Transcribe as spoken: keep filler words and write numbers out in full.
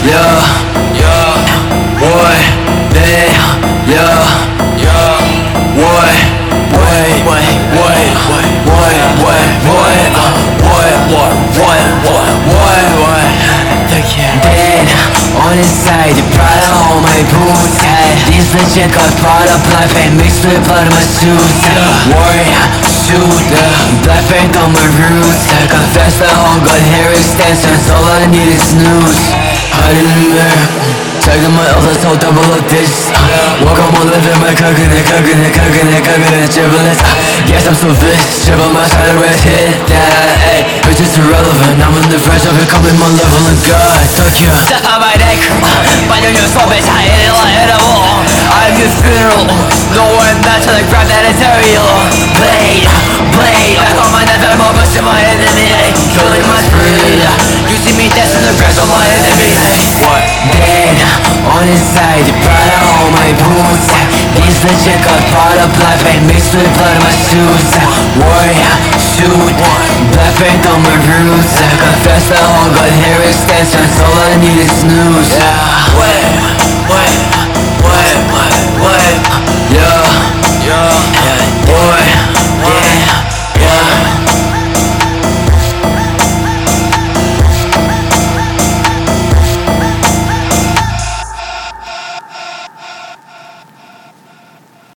yeah, yeah, what, they, yeah, yeah, what, wait, wait, wait, wait, wait, wait, wait, what, what, what, what, what, what, thank you. Dead on inside, Prada on my boots. These legit got Prada, black paint mixed with blood in my shoes. Warrior, shoot, black paint on my roots. Confess that all got hair extensions, all I need is snooze. Hiding in there, taking my L's, so double up this. Walk on my living, my cooking it, cooking it, cooking it, cooking it, giblets. Yes, I'm so vicious, dribble my side, red hit that, ayy. Bitch, it's irrelevant, I'm in the fresh of it, coming my level of God. Fuck you. Step on my neck, find your new soul, bitch, I hit it like hit a wall. I'm your funeral, no one match to the grab that is aerial. Blade, blade, back on my neck, I'm almost to my enemy, ayy. Killing my spree, you see me dancing the grass on my enemy, ayy. What? Dead on inside, Prada on my boots. These legit got Prada, black paint mixed with blood in my shoes. Warrior, shoot, black paint on my roots. Confess that all got hair extensions, all I need is snooze. Yeah, wait, wait, wait, wait, wait, yeah, yeah.